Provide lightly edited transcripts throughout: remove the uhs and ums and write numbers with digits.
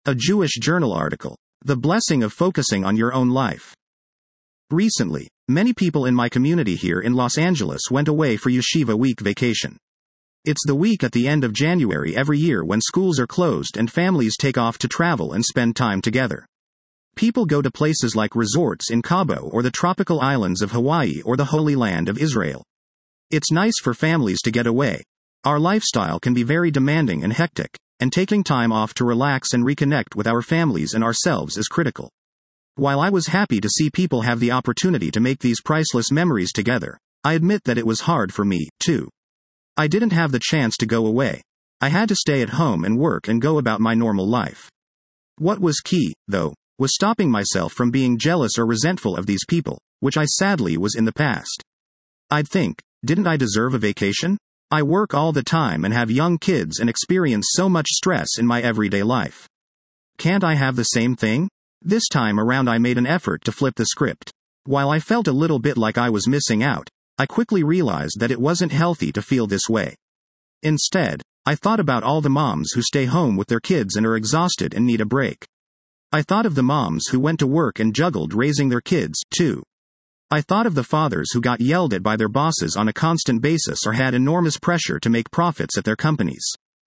A Jewish Journal article. The blessing of focusing on your own life. Recently, many people in my community here in Los Angeles went away for Yeshiva Week vacation. It's the week at the end of January every year when schools are closed and families take off to travel and spend time together. People go to places like resorts in Cabo or the tropical islands of Hawaii or the Holy Land of Israel. It's nice for families to get away. Our lifestyle can be very demanding and hectic, and taking time off to relax and reconnect with our families and ourselves is critical. While I was happy to see people have the opportunity to make these priceless memories together, I admit that it was hard for me, too. I didn't have the chance to go away. I had to stay at home and work and go about my normal life. What was key, though, was stopping myself from being jealous or resentful of these people, which I sadly was in the past. I'd think, didn't I deserve a vacation? I work all the time and have young kids and experience so much stress in my everyday life. Can't I have the same thing? This time around I made an effort to flip the script. While I felt a little bit like I was missing out, I quickly realized that it wasn't healthy to feel this way. Instead, I thought about all the moms who stay home with their kids and are exhausted and need a break. I thought of the moms who went to work and juggled raising their kids, too. I thought of the fathers who got yelled at by their bosses on a constant basis or had enormous pressure to make profits at their companies.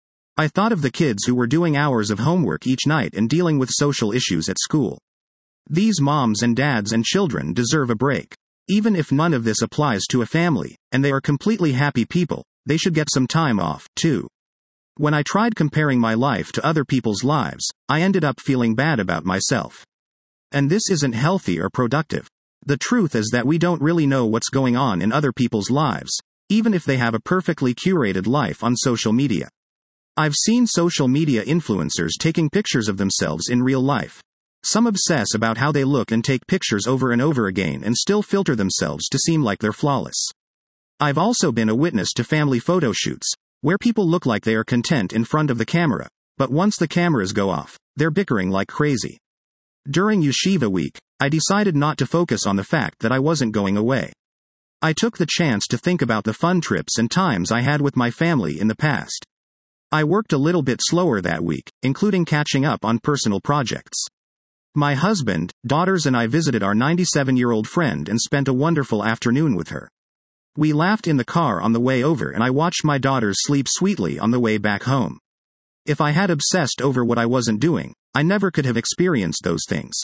I thought of the kids who were doing hours of homework each night and dealing with social issues at school. These moms and dads and children deserve a break. Even if none of this applies to a family, and they are completely happy people, they should get some time off, too. When I tried comparing my life to other people's lives, I ended up feeling bad about myself. And this isn't healthy or productive. The truth is that we don't really know what's going on in other people's lives, even if they have a perfectly curated life on social media. I've seen social media influencers taking pictures of themselves in real life. Some obsess about how they look and take pictures over and over again and still filter themselves to seem like they're flawless. I've also been a witness to family photo shoots, where people look like they are content in front of the camera, but once the cameras go off, they're bickering like crazy. During Yeshiva Week, I decided not to focus on the fact that I wasn't going away. I took the chance to think about the fun trips and times I had with my family in the past. I worked a little bit slower that week, including catching up on personal projects. My husband, daughters and I visited our 97-year-old friend and spent a wonderful afternoon with her. We laughed in the car on the way over and I watched my daughters sleep sweetly on the way back home. If I had obsessed over what I wasn't doing, I never could have experienced those things.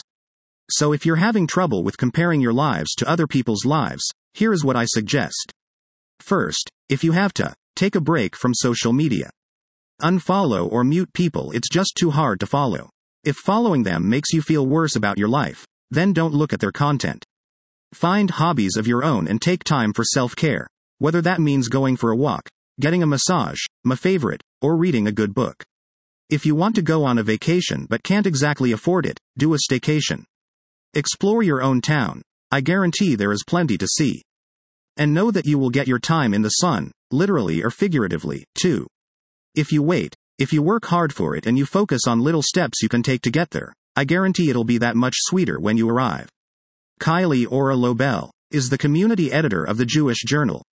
So if you're having trouble with comparing your lives to other people's lives, here is what I suggest. First, if you have to, take a break from social media. Unfollow or mute people it's just too hard to follow. If following them makes you feel worse about your life, then don't look at their content. Find hobbies of your own and take time for self-care, whether that means going for a walk, getting a massage, my favorite, or reading a good book. If you want to go on a vacation but can't exactly afford it, do a staycation. Explore your own town. I guarantee there is plenty to see. And know that you will get your time in the sun, literally or figuratively, too. If you wait, if you work hard for it and you focus on little steps you can take to get there, I guarantee it'll be that much sweeter when you arrive. Kylie Ora Lobel is the community editor of the Jewish Journal.